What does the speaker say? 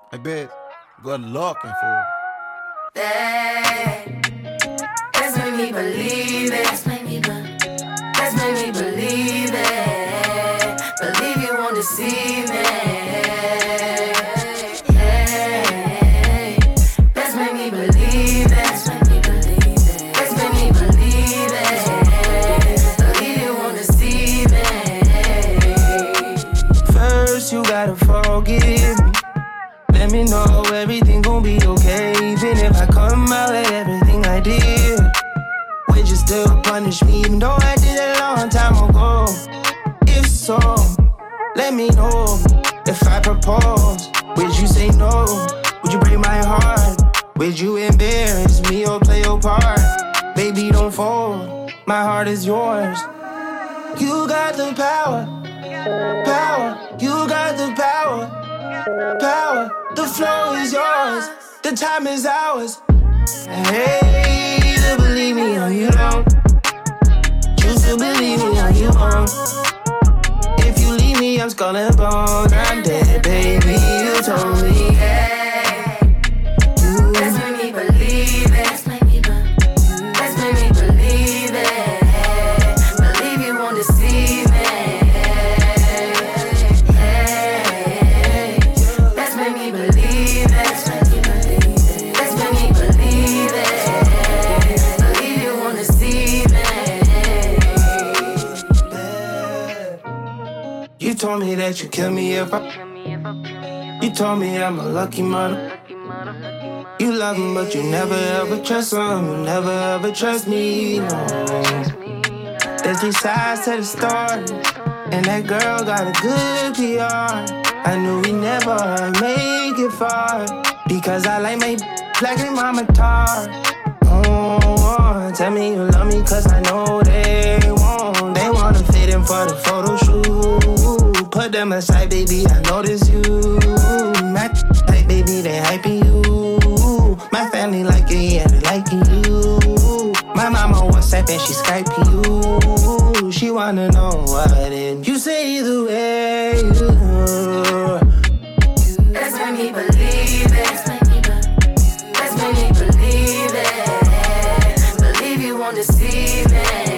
I bet. Good looking fool. That's made me believe it. That's made me believe it. Believe you won't deceive me. That's made me believe it. That's made me believe it. That's made me believe it. Believe you won't deceive me. First you gotta forgive me. Let me know everything gon' be okay. Even if I come out with everything I did, would you still punish me even though I did it a long time ago? If so, let me know. If I propose, would you say no? Would you break my heart? Would you embarrass me or play your part? Baby, don't fold, my heart is yours. You got the power, power. You got the power, power. The flow is yours, the time is ours. Hey, to believe me or you don't. Choose to believe me or you won't. If you leave me, I'm skull and bone. I'm dead, baby, you told me. That's made me believe it. That's made me believe it. Believe you won't deceive me. That's made me believe it. That's made me believe it. Believe you won't deceive me. You told me that you kill me if I. You told me I'm a lucky mother. You love him, but you never ever trust him. You never ever trust me, no. There's 3 sides to the story, and that girl got a good PR. I knew we never make it far, because I like my black and mama tar. Oh, tell me you love me, cause I know they won't. They wanna fit in for the photo shoot. Put them aside, baby, I notice you. My like, baby, they hyping you. My family like it, yeah, they liking you. My mama WhatsApp and she Skyping you. She wanna know what it. You say either way. That's made me believe it. That's made me believe it. Believe you won't deceive me.